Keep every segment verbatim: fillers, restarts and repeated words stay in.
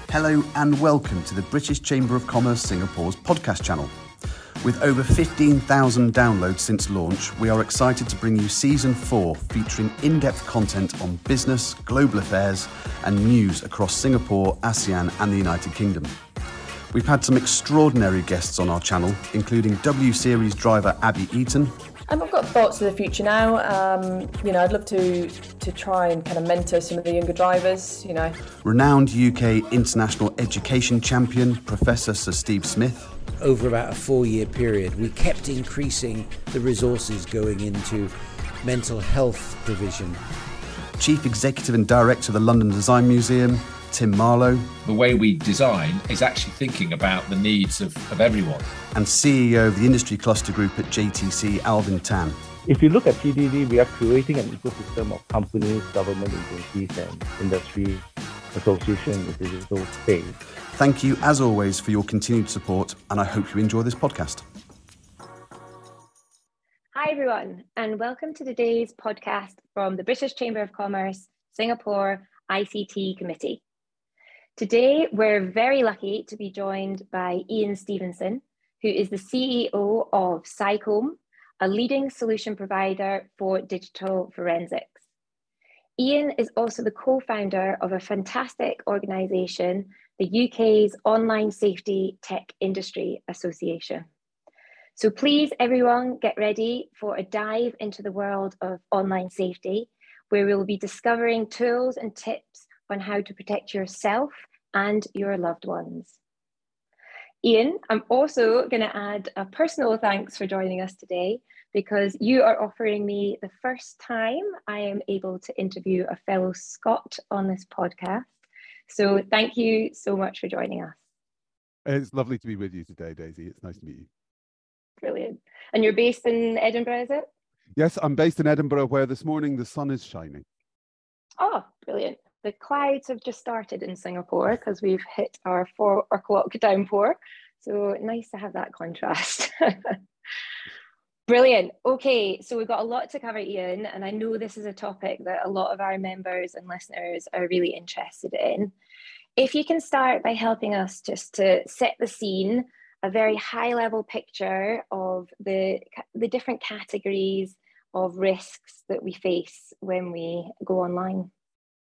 Hello and welcome to the British Chamber of Commerce Singapore's podcast channel. With over fifteen thousand downloads since launch, we are excited to bring you Season four, featuring in-depth content on business, global affairs and news across Singapore, ASEAN and the United Kingdom. We've had some extraordinary guests on our channel, including W Series driver Abby Eaton. And I've got thoughts for the future now. Um, you know, I'd love to to try and kind of mentor some of the younger drivers, you know. Renowned U K international education champion, Professor Sir Steve Smith. Over about a four-year period, we kept increasing the resources going into mental health provision. Chief Executive and Director of the London Design Museum, Tim Marlowe. The way we design is actually thinking about the needs of, of everyone. And C E O of the Industry Cluster Group at J T C, Alvin Tan. If you look at T D D, we are creating an ecosystem of companies, government agencies and industry associations in the digital space. Thank you, as always, for your continued support, and I hope you enjoy this podcast. Hi, everyone, and welcome to today's podcast from the British Chamber of Commerce Singapore I C T Committee. Today, we're very lucky to be joined by Ian Stevenson, who is the C E O of Cycom, a leading solution provider for digital forensics. Ian is also the co-founder of a fantastic organisation, the U K's Online Safety Tech Industry Association. So please, everyone, get ready for a dive into the world of online safety, where we'll be discovering tools and tips on how to protect yourself and your loved ones. Ian, I'm also going to add a personal thanks for joining us today, because you are offering me the first time I am able to interview a fellow Scot on this podcast. So thank you so much for joining us. It's lovely to be with you today, Daisy. It's nice to meet you. Brilliant. And you're based in Edinburgh, is it? Yes, I'm based in Edinburgh, where this morning the sun is shining. Oh, brilliant. The clouds have just started in Singapore because we've hit our four o'clock downpour. So nice to have that contrast. Brilliant. Okay, so we've got a lot to cover, Ian, and I know this is a topic that a lot of our members and listeners are really interested in. If you can start by helping us just to set the scene, a very high level picture of the, the different categories of risks that we face when we go online.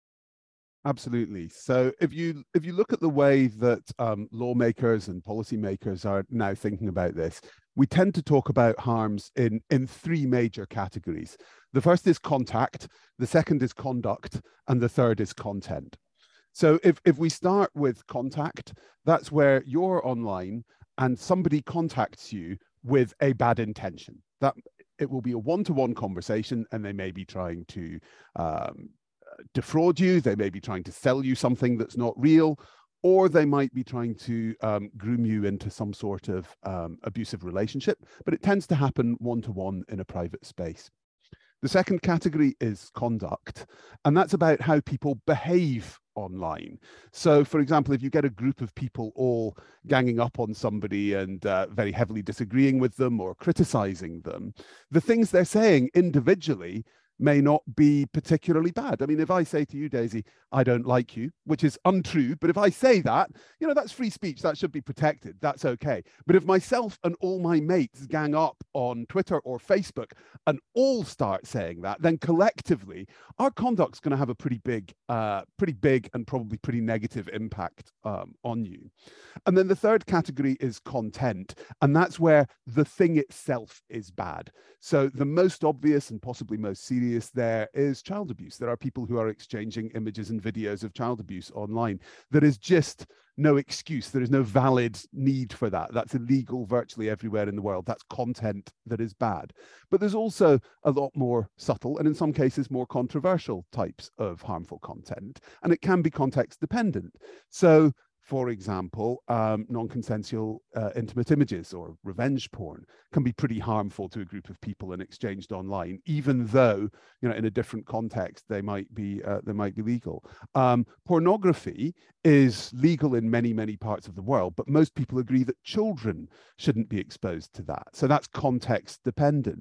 Absolutely. So if you if you look at the way that um, lawmakers and policymakers are now thinking about this, we tend to talk about harms in, in three major categories. The first is contact, the second is conduct, and the third is content. So if, if we start with contact, that's where you're online and somebody contacts you with a bad intention. That it will be a one-to-one conversation, and they may be trying to um, defraud you, they may be trying to sell you something that's not real, or they might be trying to um, groom you into some sort of um, abusive relationship, but it tends to happen one-to-one in a private space. The second category is conduct, and that's about how people behave online. So, for example, if you get a group of people all ganging up on somebody and uh, very heavily disagreeing with them or criticizing them, the things they're saying individually may not be particularly bad. I mean, if I say to you, Daisy, I don't like you, which is untrue, but if I say that, you know, that's free speech, that should be protected, that's okay. But if myself and all my mates gang up on Twitter or Facebook and all start saying that, then collectively, our conduct's going to have a pretty big, uh, pretty big and probably pretty negative impact um, on you. And then the third category is content, and that's where the thing itself is bad. So the most obvious and possibly most serious there is child abuse. There are people who are exchanging images and videos of child abuse online. There is just no excuse. There is no valid need for that. That's illegal virtually everywhere in the world. That's content that is bad. But there's also a lot more subtle and in some cases more controversial types of harmful content, and it can be context dependent. So for example, um, non-consensual uh, intimate images or revenge porn can be pretty harmful to a group of people and exchanged online, even though, you know, in a different context, they might be uh, they might be legal. Um, pornography is legal in many, many parts of the world, but most people agree that children shouldn't be exposed to that. So that's context dependent.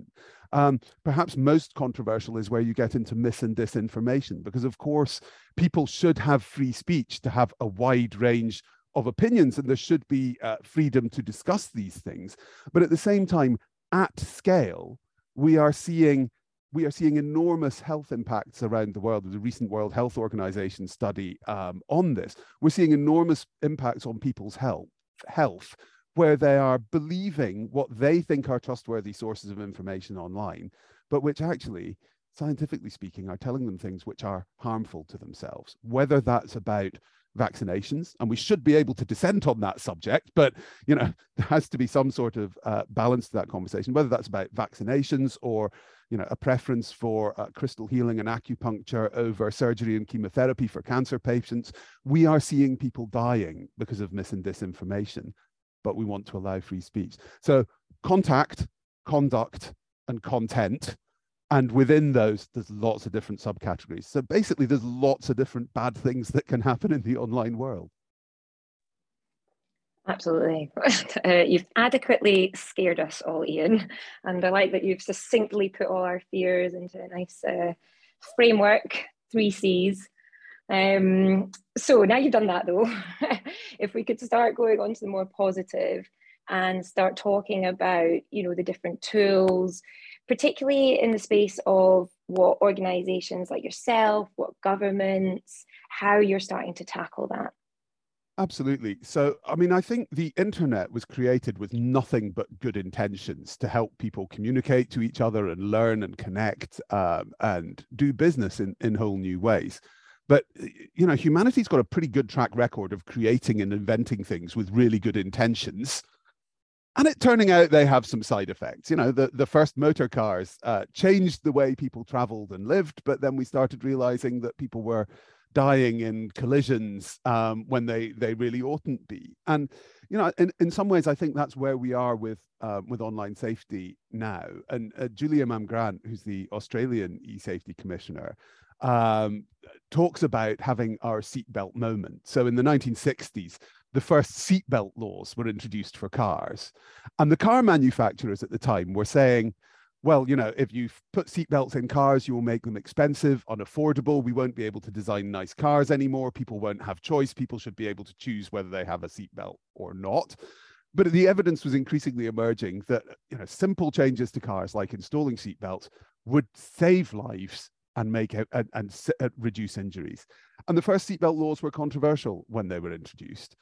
Um, perhaps most controversial is where you get into mis and disinformation, because of course people should have free speech to have a wide range of opinions, and there should be uh, freedom to discuss these things. But at the same time, at scale, we are seeing we are seeing enormous health impacts around the world. There's a recent World Health Organization study um, on this. We're seeing enormous impacts on people's health, health, where they are believing what they think are trustworthy sources of information online, but which actually, scientifically speaking, are telling them things which are harmful to themselves, whether that's about vaccinations, and we should be able to dissent on that subject, but you know, there has to be some sort of uh, balance to that conversation, whether that's about vaccinations or you know, a preference for uh, crystal healing and acupuncture over surgery and chemotherapy for cancer patients. We are seeing people dying because of mis and disinformation, but we want to allow free speech. So contact, conduct, and content. And within those, there's lots of different subcategories. So basically, there's lots of different bad things that can happen in the online world. Absolutely. Uh, you've adequately scared us all, Ian. And I like that you've succinctly put all our fears into a nice uh, framework, three C's. Um, so now you've done that though, if we could start going on to the more positive and start talking about, you know, the different tools, particularly in the space of what organizations like yourself, what governments, how you're starting to tackle that. Absolutely. So, I mean, I think the internet was created with nothing but good intentions to help people communicate to each other and learn and connect um, and do business in, in whole new ways. But, you know, humanity's got a pretty good track record of creating and inventing things with really good intentions. And it turning out they have some side effects. You know, the, the first motor cars uh, changed the way people traveled and lived, but then we started realizing that people were dying in collisions um, when they they really oughtn't be. And, you know, in, in some ways, I think that's where we are with, uh, with online safety now. And uh, Julia Mam-Grant, who's the Australian e-safety commissioner, um, talks about having our seatbelt moment. So in the nineteen sixties, the first seatbelt laws were introduced for cars. And the car manufacturers at the time were saying, well, you know, if you put seatbelts in cars, you will make them expensive, unaffordable. We won't be able to design nice cars anymore. People won't have choice. People should be able to choose whether they have a seatbelt or not. But the evidence was increasingly emerging that, you know, simple changes to cars like installing seatbelts would save lives and make and, and, and reduce injuries. And the first seatbelt laws were controversial when they were introduced.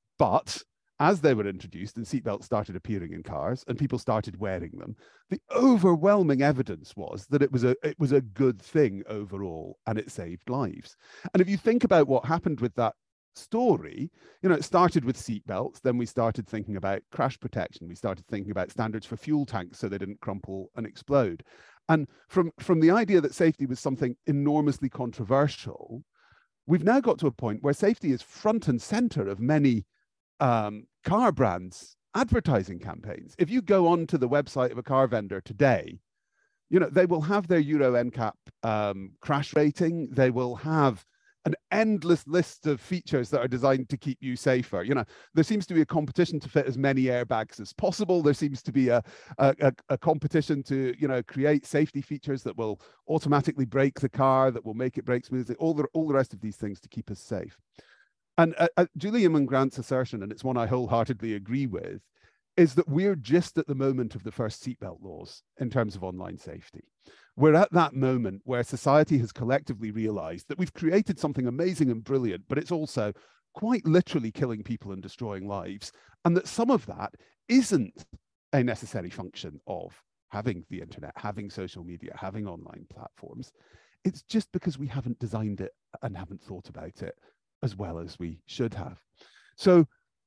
But as they were introduced and seatbelts started appearing in cars and people started wearing them, the overwhelming evidence was that it was a it was a good thing overall, and it saved lives. And if you think about what happened with that story, you know, it started with seatbelts, then we started thinking about crash protection, we started thinking about standards for fuel tanks so they didn't crumple and explode. And from, from the idea that safety was something enormously controversial, we've now got to a point where safety is front and center of many um, car brands' advertising campaigns. If you go onto the website of a car vendor today, you know, they will have their Euro N CAP um, crash rating. They will have an endless list of features that are designed to keep you safer. You know, there seems to be a competition to fit as many airbags as possible. There seems to be a, a, a competition to, you know, create safety features that will automatically brake the car, that will make it brake smoothly, all the, all the rest of these things to keep us safe. And uh, uh, Julia Mam-Grant's assertion, and it's one I wholeheartedly agree with, is that we're just at the moment of the first seatbelt laws in terms of online safety. We're at that moment where society has collectively realized that we've created something amazing and brilliant, but it's also quite literally killing people and destroying lives, and that some of that isn't a necessary function of having the internet, having social media, having online platforms. It's just because we haven't designed it and haven't thought about it as well as we should have. So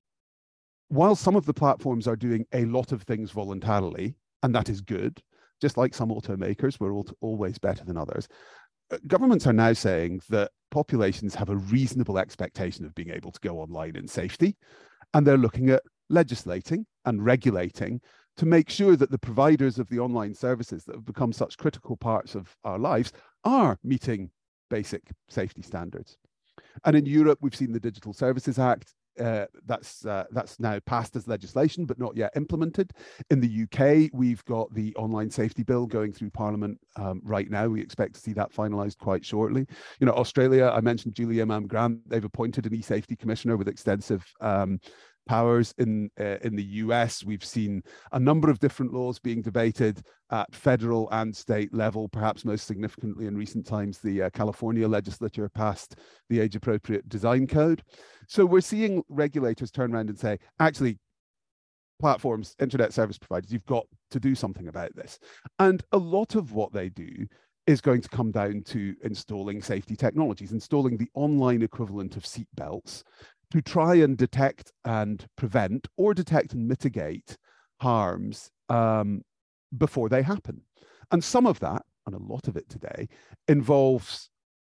while some of the platforms are doing a lot of things voluntarily, and that is good, just like some automakers, we're all always better than others, governments are now saying that populations have a reasonable expectation of being able to go online in safety, and they're looking at legislating and regulating to make sure that the providers of the online services that have become such critical parts of our lives are meeting basic safety standards. And in Europe, we've seen the Digital Services Act. uh, that's uh, that's now passed as legislation, but not yet implemented. In the U K, we've got the online safety bill going through Parliament um, right now. We expect to see that finalised quite shortly. You know, Australia, I mentioned Julia Mam-Grant. They've appointed an e-safety commissioner with extensive um, powers. In uh, in the U S, we've seen a number of different laws being debated at federal and state level. Perhaps most significantly in recent times, the uh, California legislature passed the age-appropriate design code. So we're seeing regulators turn around and say, actually, platforms, internet service providers, you've got to do something about this. And a lot of what they do is going to come down to installing safety technologies, installing the online equivalent of seat belts, to try and detect and prevent, or detect and mitigate harms um, before they happen. And some of that, and a lot of it today, involves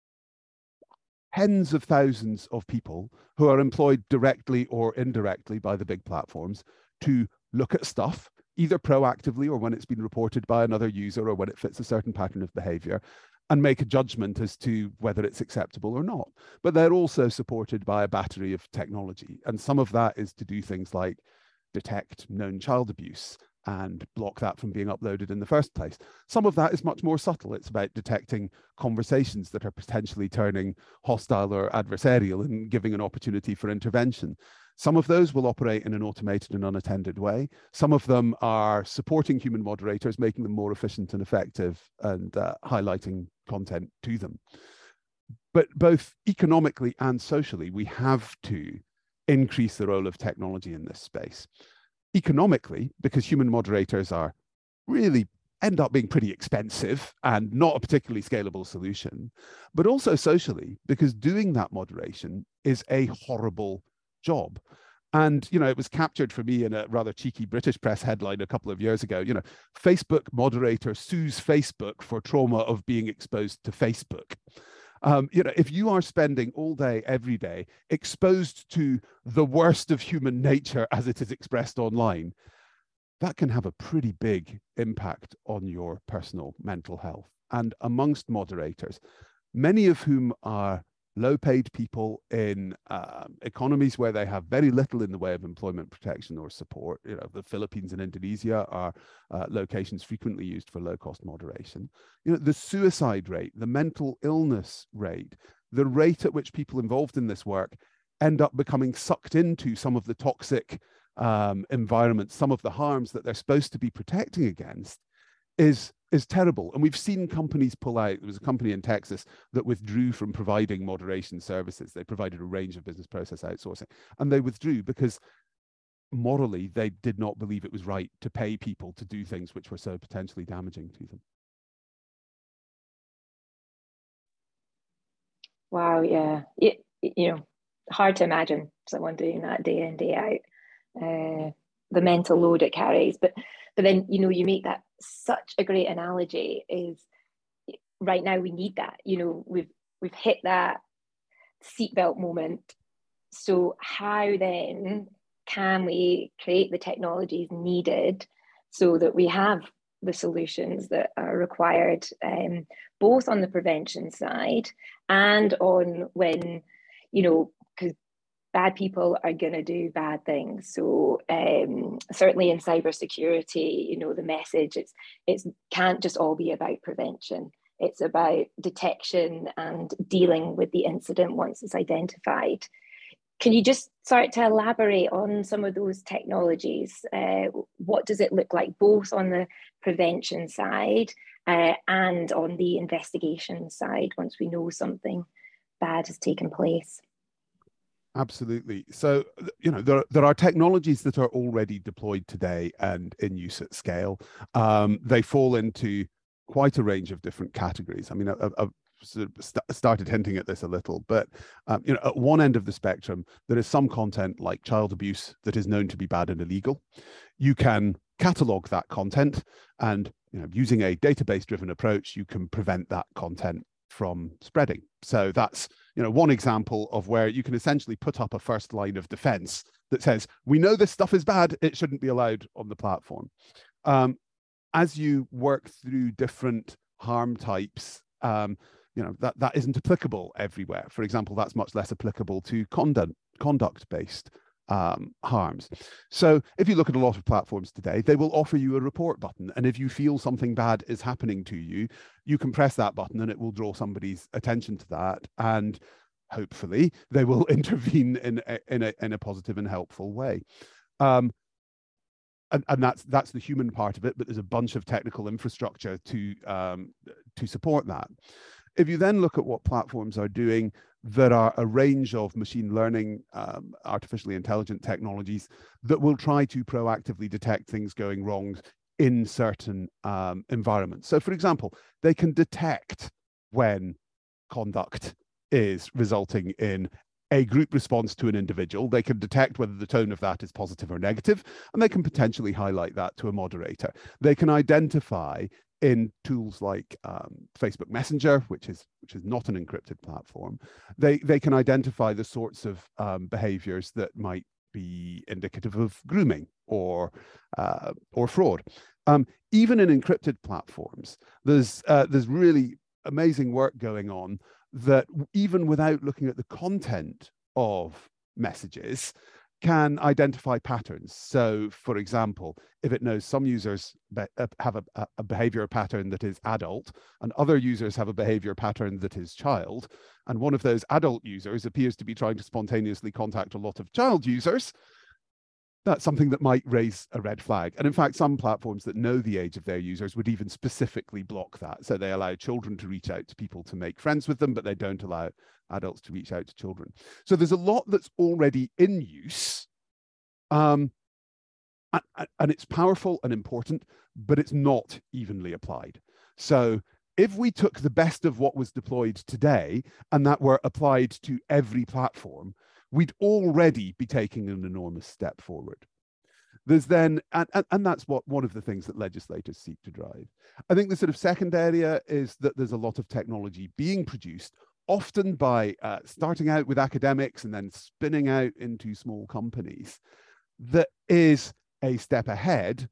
tens of thousands of people who are employed directly or indirectly by the big platforms to look at stuff, either proactively or when it's been reported by another user or when it fits a certain pattern of behavior, and make a judgment as to whether it's acceptable or not. But they're also supported by a battery of technology. And some of that is to do things like detect known child abuse and block that from being uploaded in the first place. Some of that is much more subtle. It's about detecting conversations that are potentially turning hostile or adversarial and giving an opportunity for intervention. Some of those will operate in an automated and unattended way. Some of them are supporting human moderators, making them more efficient and effective, and uh, highlighting content to them. But both economically and socially, we have to increase the role of technology in this space. Economically, because human moderators are really end up being pretty expensive and not a particularly scalable solution, but also socially, because doing that moderation is a horrible job. And, you know, it was captured for me in a rather cheeky British press headline a couple of years ago. You know, Facebook moderator sues Facebook for trauma of being exposed to Facebook. Um, you know, if you are spending all day, every day, exposed to the worst of human nature as it is expressed online, that can have a pretty big impact on your personal mental health. And amongst moderators, many of whom are low-paid people in uh, economies where they have very little in the way of employment protection or support. You know, the Philippines and Indonesia are uh, locations frequently used for low-cost moderation. You know, the suicide rate, the mental illness rate, the rate at which people involved in this work end up becoming sucked into some of the toxic um, environments, some of the harms that they're supposed to be protecting against, is is terrible. And we've seen companies pull out. There was a company in Texas that withdrew from providing moderation services. They provided a range of business process outsourcing, and they withdrew because morally they did not believe it was right to pay people to do things which were so potentially damaging to them. Wow, yeah. It, you know, hard to imagine someone doing that day in, day out, uh, the mental load it carries. But But then, you know, you make that such a great analogy is right now we need that. You know, we've we've hit that seatbelt moment. So how then can we create the technologies needed so that we have the solutions that are required, um, both on the prevention side and on when, you know, because bad people are going to do bad things. So um, certainly in cybersecurity, you know, the message, it's it's can't just all be about prevention. It's about detection and dealing with the incident once it's identified. Can you just start to elaborate on some of those technologies? Uh, what does it look like, both on the prevention side uh, and on the investigation side, once we know something bad has taken place? Absolutely. So, you know, there, there are technologies that are already deployed today and in use at scale. Um, they fall into quite a range of different categories. I mean, I, I've sort of st started hinting at this a little, but, um, you know, at one end of the spectrum, there is some content like child abuse that is known to be bad and illegal. You can catalog that content and, you know, using a database-driven approach, you can prevent that content from spreading. So that's, you know, one example of where you can essentially put up a first line of defense that says, we know this stuff is bad, it shouldn't be allowed on the platform. Um, as you work through different harm types, um, you know, that, that isn't applicable everywhere. For example, that's much less applicable to content conduct-based um, harms. So if you look at a lot of platforms today, they will offer you a report button. And if you feel something bad is happening to you, you can press that button and it will draw somebody's attention to that. And hopefully they will intervene in a, in a, in a positive and helpful way. Um, and, and that's that's the human part of it, but there's a bunch of technical infrastructure to um, to support that. If you then look at what platforms are doing, there are a range of machine learning, um, artificially intelligent technologies that will try to proactively detect things going wrong in certain um, environments. So, for example, they can detect when conduct is resulting in a group response to an individual. They can detect whether the tone of that is positive or negative, and they can potentially highlight that to a moderator. They can identify in tools like um, Facebook Messenger, which is which is not an encrypted platform, they they can identify the sorts of um, behaviors that might be indicative of grooming or uh, or fraud. Um, even in encrypted platforms, there's uh, there's really amazing work going on that even without looking at the content of messages, can identify patterns. So, for example, if it knows some users be have a, a behavior pattern that is adult and other users have a behavior pattern that is child, and one of those adult users appears to be trying to spontaneously contact a lot of child users, that's something that might raise a red flag. And in fact, some platforms that know the age of their users would even specifically block that. So they allow children to reach out to people to make friends with them, but they don't allow adults to reach out to children. So there's a lot that's already in use. Um, and, and it's powerful and important, but it's not evenly applied. So if we took the best of what was deployed today and that were applied to every platform, we'd already be taking an enormous step forward. There's then, and, and, and that's what one of the things that legislators seek to drive. I think the sort of second area is that there's a lot of technology being produced, often by uh, starting out with academics and then spinning out into small companies, that is a step ahead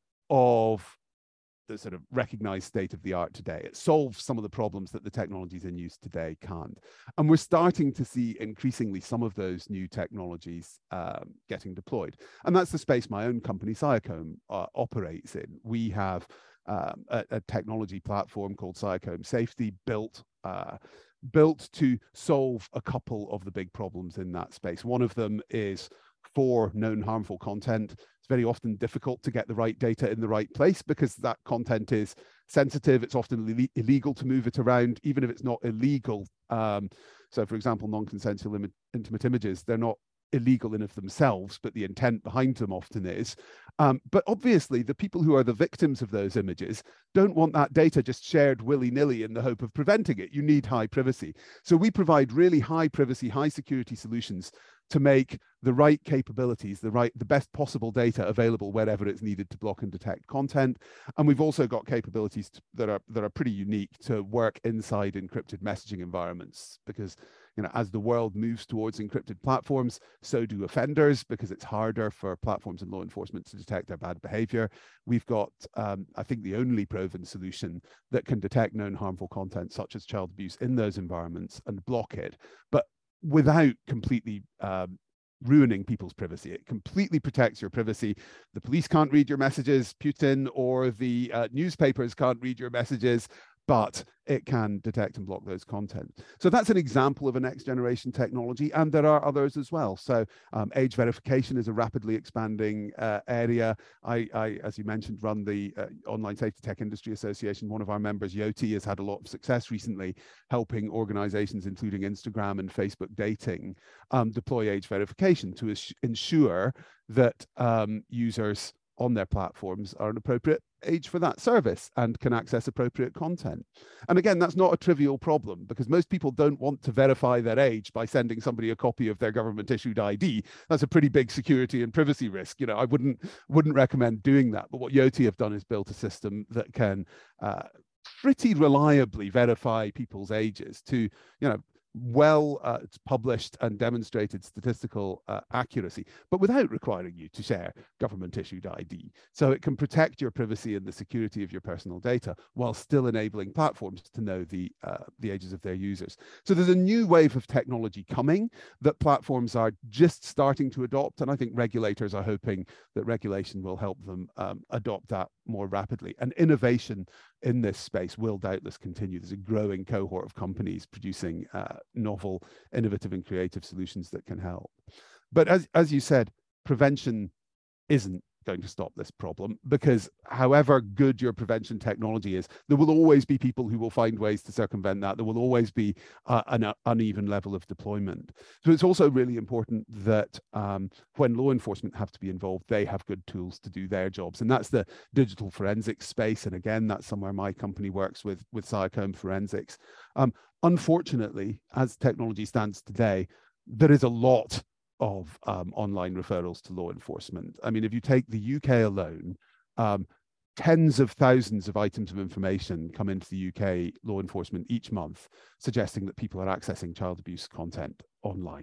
of the sort of recognized state of the art today. It solves some of the problems that the technologies in use today can't. And we're starting to see increasingly some of those new technologies um, getting deployed. And that's the space my own company, Siacom, uh, operates in. We have um, a, a technology platform called Siacom Safety built uh, built to solve a couple of the big problems in that space. One of them is for known harmful content. It's very often difficult to get the right data in the right place because that content is sensitive. It's often illegal to move it around, even if it's not illegal. Um, so, for example, non-consensual intimate images, they're not illegal in of themselves, but the intent behind them often is. Um, but obviously, the people who are the victims of those images don't want that data just shared willy-nilly in the hope of preventing it. You need high privacy. So we provide really high privacy, high security solutions to make the right capabilities, the right, the best possible data available wherever it's needed to block and detect content. And we've also got capabilities to, that are that are pretty unique to work inside encrypted messaging environments, because you know, as the world moves towards encrypted platforms, so do offenders, because it's harder for platforms and law enforcement to detect their bad behavior. We've got, um, I think, the only proven solution that can detect known harmful content, such as child abuse, in those environments and block it, but without completely um, ruining people's privacy. It completely protects your privacy. The police can't read your messages, Putin or the uh, newspapers can't read your messages, but it can detect and block those content. So that's an example of a next generation technology, and there are others as well. So um, age verification is a rapidly expanding uh, area. I, I, as you mentioned, run the uh, Online Safety Tech Industry Association. One of our members, Yoti, has had a lot of success recently helping organizations, including Instagram and Facebook Dating, um, deploy age verification to ensure that um, users on their platforms are an appropriate age for that service and can access appropriate content. And again, that's not a trivial problem, because most people don't want to verify their age by sending somebody a copy of their government issued I D. That's a pretty big security and privacy risk. You know, I wouldn't wouldn't recommend doing that. But what Yoti have done is built a system that can uh, pretty reliably verify people's ages to, you know, well uh, published and demonstrated statistical uh, accuracy, but without requiring you to share government issued I D. So it can protect your privacy and the security of your personal data while still enabling platforms to know the, uh, the ages of their users. So there's a new wave of technology coming that platforms are just starting to adopt. And I think regulators are hoping that regulation will help them um, adopt that more rapidly. And innovation in this space will doubtless continue. There's a growing cohort of companies producing uh, novel, innovative and creative solutions that can help. But as, as you said, prevention isn't going to stop this problem, because however good your prevention technology is, there will always be people who will find ways to circumvent that. There will always be uh, an uh, uneven level of deployment. So it's also really important that um, when law enforcement have to be involved, they have good tools to do their jobs. And that's the digital forensics space. And again, that's somewhere my company works with, with Siacombe Forensics. Um, unfortunately, as technology stands today, there is a lot of um, online referrals to law enforcement. I mean, if you take the U K alone, um, tens of thousands of items of information come into the U K law enforcement each month, suggesting that people are accessing child abuse content online.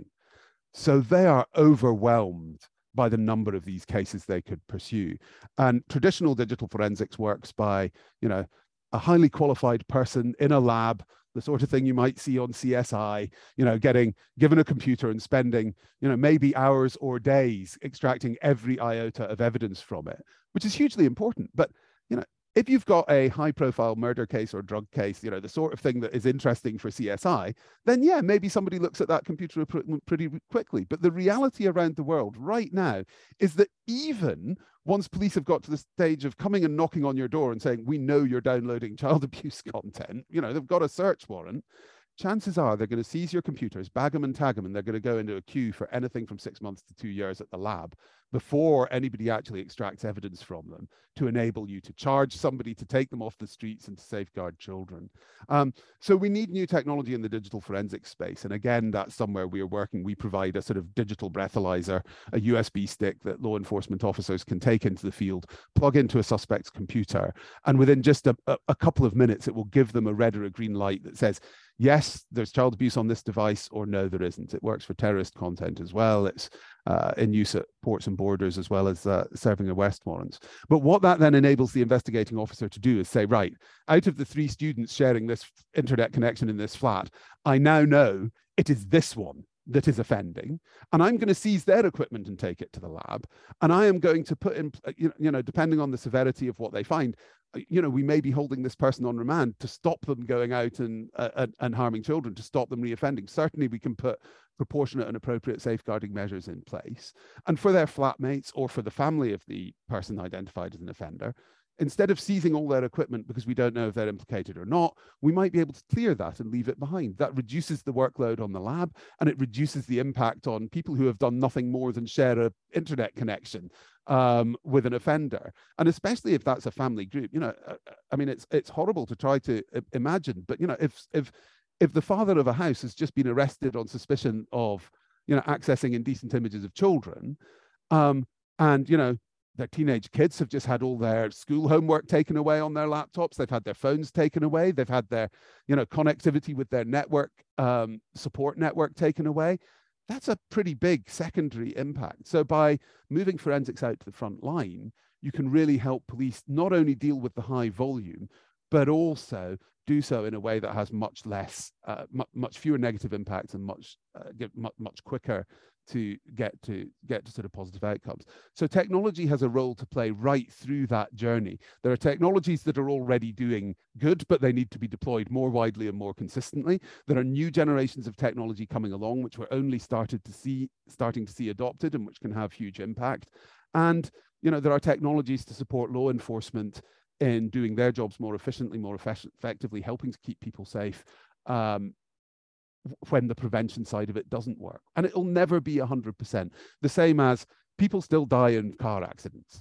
So they are overwhelmed by the number of these cases they could pursue. And traditional digital forensics works by, you know, a highly qualified person in a lab, the sort of thing you might see on C S I, you know, getting given a computer and spending, you know, maybe hours or days extracting every iota of evidence from it, which is hugely important. But, you know, if you've got a high profile murder case or drug case, you know, the sort of thing that is interesting for C S I, then yeah, maybe somebody looks at that computer pretty quickly. But the reality around the world right now is that even once police have got to the stage of coming and knocking on your door and saying, we know you're downloading child abuse content, you know, they've got a search warrant, chances are they're going to seize your computers, bag them and tag them, and they're going to go into a queue for anything from six months to two years at the lab before anybody actually extracts evidence from them to enable you to charge somebody to take them off the streets and to safeguard children. Um, so we need new technology in the digital forensics space. And again, that's somewhere we are working. We provide a sort of digital breathalyzer, a U S B stick that law enforcement officers can take into the field, plug into a suspect's computer, and within just a, a, a couple of minutes, it will give them a red or a green light that says, yes, there's child abuse on this device, or no, there isn't. It works for terrorist content as well. It's uh, in use at ports and borders as well as uh, serving arrest warrants. But what that then enables the investigating officer to do is say, right, out of the three students sharing this internet connection in this flat, I now know it is this one that is offending, and I'm going to seize their equipment and take it to the lab, and I am going to put in, you know, depending on the severity of what they find, you know, we may be holding this person on remand to stop them going out and uh, and harming children, to stop them reoffending. Certainly, we can put proportionate and appropriate safeguarding measures in place. And for their flatmates or for the family of the person identified as an offender, instead of seizing all their equipment because we don't know if they're implicated or not, we might be able to clear that and leave it behind. That reduces the workload on the lab, and it reduces the impact on people who have done nothing more than share an internet connection um, with an offender. And especially if that's a family group, you know, I mean, it's it's horrible to try to imagine, but, you know, if if if the father of a house has just been arrested on suspicion of, you know, accessing indecent images of children, um, and, you know, their teenage kids have just had all their school homework taken away on their laptops. They've had their phones taken away. They've had their, you know, connectivity with their network, um, support network taken away. That's a pretty big secondary impact. So by moving forensics out to the front line, you can really help police not only deal with the high volume, but also do so in a way that has much less, uh, much, much fewer negative impacts and much, uh, get much, much quicker to get to get to sort of positive outcomes. So technology has a role to play right through that journey. There are technologies that are already doing good, but they need to be deployed more widely and more consistently. There are new generations of technology coming along, which we're only started to see, starting to see adopted, and which can have huge impact. And, you know, there are technologies to support law enforcement in doing their jobs more efficiently, more effectively, helping to keep people safe, um, when the prevention side of it doesn't work. And it'll never be one hundred percent. The same as people still die in car accidents,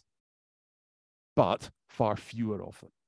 but far fewer of them.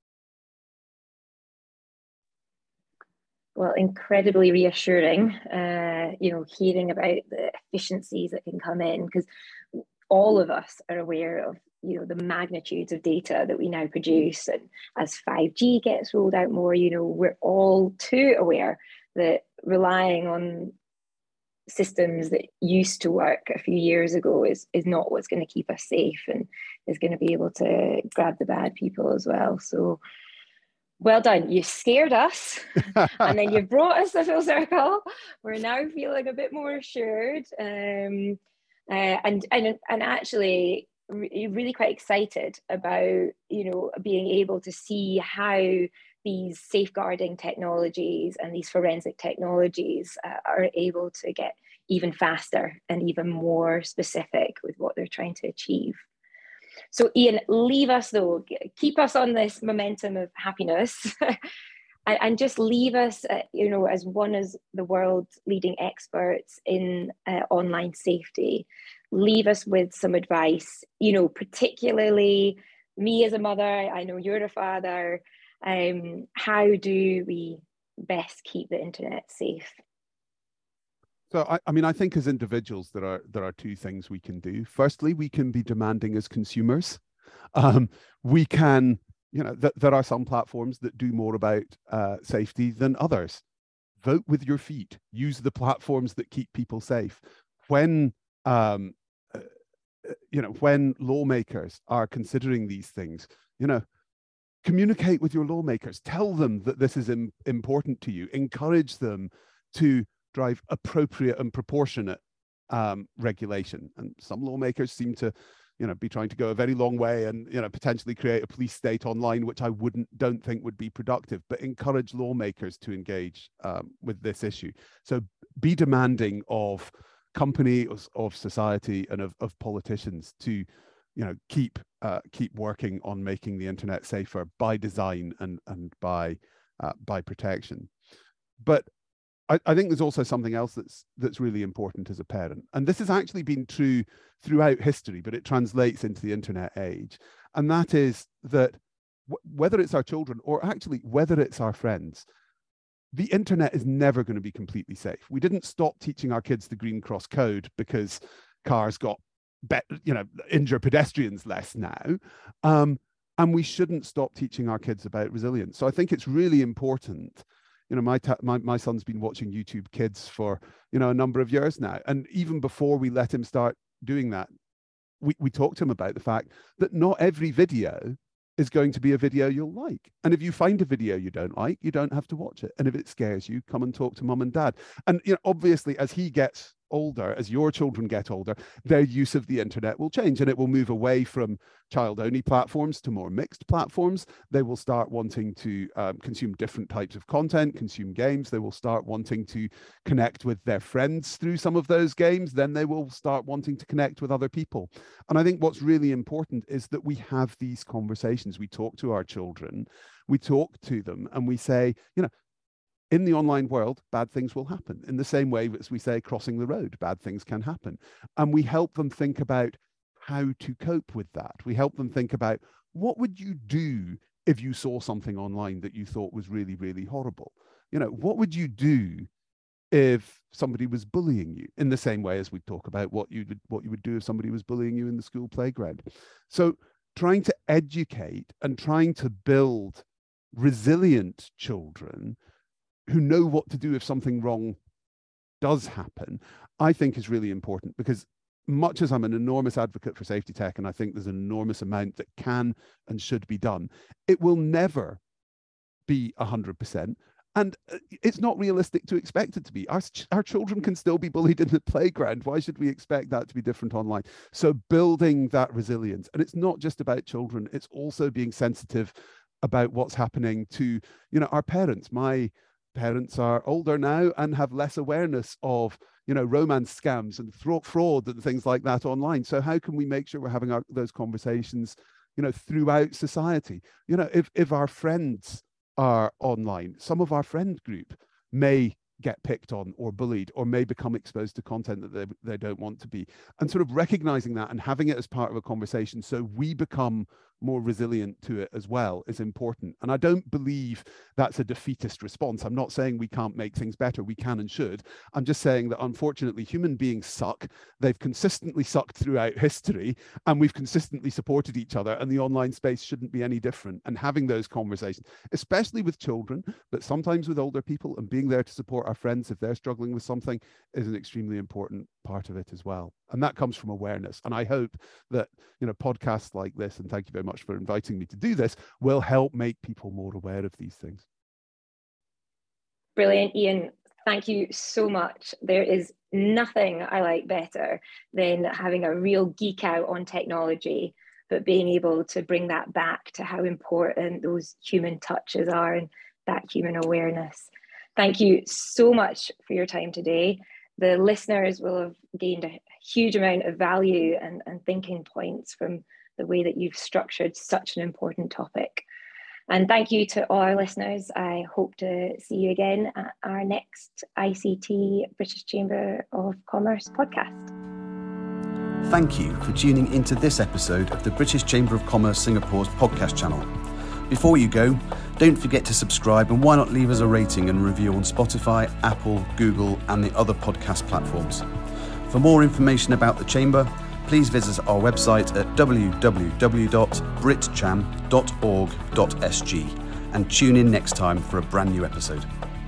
Well, incredibly reassuring, uh, you know, hearing about the efficiencies that can come in, because all of us are aware of, you know, the magnitudes of data that we now produce. And as five G gets rolled out more, you know, we're all too aware that relying on systems that used to work a few years ago is is not what's going to keep us safe and is going to be able to grab the bad people as well. So well done. You scared us and then you brought us a full circle. We're now feeling a bit more assured, um, uh, and, and, and actually re- really quite excited about, you know, being able to see how these safeguarding technologies and these forensic technologies uh, are able to get even faster and even more specific with what they're trying to achieve. So Ian, leave us though, keep us on this momentum of happiness and, and just leave us, uh, you know, as one of the world's leading experts in uh, online safety, leave us with some advice, you know, particularly me as a mother, I know you're a father, um, how do we best keep the internet safe? So, I, I mean, I think as individuals, there are there are two things we can do. Firstly, we can be demanding as consumers. Um, we can, you know, th- there are some platforms that do more about uh, safety than others. Vote with your feet. Use the platforms that keep people safe. When, um, uh, you know, when lawmakers are considering these things, you know, communicate with your lawmakers. Tell them that this is im- important to you. Encourage them to drive appropriate and proportionate um, regulation. And some lawmakers seem to, you know, be trying to go a very long way and, you know, potentially create a police state online, which I wouldn't, don't think would be productive, but encourage lawmakers to engage um, with this issue. So be demanding of companies, of society, and of, of politicians to, you know, keep uh, keep working on making the internet safer by design and and by uh, by protection. But I, I think there's also something else that's that's really important as a parent, and this has actually been true throughout history, but it translates into the internet age, and that is that w- whether it's our children or actually whether it's our friends, the internet is never going to be completely safe. We didn't stop teaching our kids the Green Cross Code because cars got, be, you know, injure pedestrians less now, um, and we shouldn't stop teaching our kids about resilience. So I think it's really important. You know, my, ta- my my son's been watching YouTube Kids for, you know, a number of years now. And even before we let him start doing that, we, we talked to him about the fact that not every video is going to be a video you'll like. And if you find a video you don't like, you don't have to watch it. And if it scares you, come and talk to mum and dad. And, you know, obviously, as he gets older, as your children get older, their use of the internet will change, and it will move away from child-only platforms to more mixed platforms. They will start wanting to um, consume different types of content, consume games. They will start wanting to connect with their friends through some of those games. Then they will start wanting to connect with other people. And I think what's really important is that we have these conversations. We talk to our children, we talk to them, and we say, you know, in the online world, bad things will happen. In the same way as we say crossing the road, bad things can happen. And we help them think about how to cope with that. We help them think about, what would you do if you saw something online that you thought was really, really horrible? You know, what would you do if somebody was bullying you? In the same way as we talk about what you would what you would do if somebody was bullying you in the school playground. So trying to educate and trying to build resilient children who know what to do if something wrong does happen, I think is really important, because much as I'm an enormous advocate for safety tech, and I think there's an enormous amount that can and should be done, it will never be one hundred percent. And it's not realistic to expect it to be. Our, our children can still be bullied in the playground. Why should we expect that to be different online? So building that resilience, and it's not just about children, it's also being sensitive about what's happening to, you know, our parents. My parents are older now and have less awareness of, you know, romance scams and fraud and things like that online. So how can we make sure we're having our, those conversations, you know, throughout society? You know, if if our friends are online, some of our friend group may get picked on or bullied or may become exposed to content that they, they don't want to be, and sort of recognizing that and having it as part of a conversation, so we become more resilient to it as well is important. And I don't believe that's a defeatist response. I'm not saying we can't make things better. We can and should. I'm just saying that unfortunately human beings suck. They've consistently sucked throughout history, and we've consistently supported each other, and the online space shouldn't be any different. And having those conversations, especially with children, but sometimes with older people, and being there to support our friends if they're struggling with something, is an extremely important part of it as well. And that comes from awareness. And I hope that, you know, podcasts like this, and thank you very much for inviting me to do this, will help make people more aware of these things. Brilliant, Ian. Thank you so much. There is nothing I like better than having a real geek out on technology, but being able to bring that back to how important those human touches are and that human awareness. Thank you so much for your time today. The listeners will have gained a huge amount of value and, and thinking points from the way that you've structured such an important topic. And thank you to all our listeners. I hope to see you again at our next I C T British Chamber of Commerce podcast. Thank you for tuning into this episode of the British Chamber of Commerce Singapore's podcast channel. Before you go, don't forget to subscribe, and why not leave us a rating and review on Spotify, Apple, Google and the other podcast platforms. For more information about the Chamber, please visit our website at w w w dot britcham dot org dot s g and tune in next time for a brand new episode.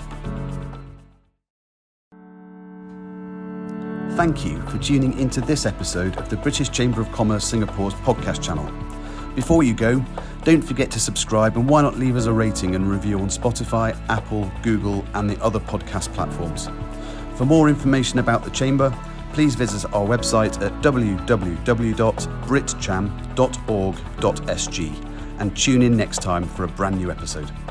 Thank you for tuning into this episode of the British Chamber of Commerce Singapore's podcast channel. Before you go, don't forget to subscribe, and why not leave us a rating and review on Spotify, Apple, Google and the other podcast platforms. For more information about the Chamber, please visit our website at w w w dot britcham dot org dot s g and tune in next time for a brand new episode.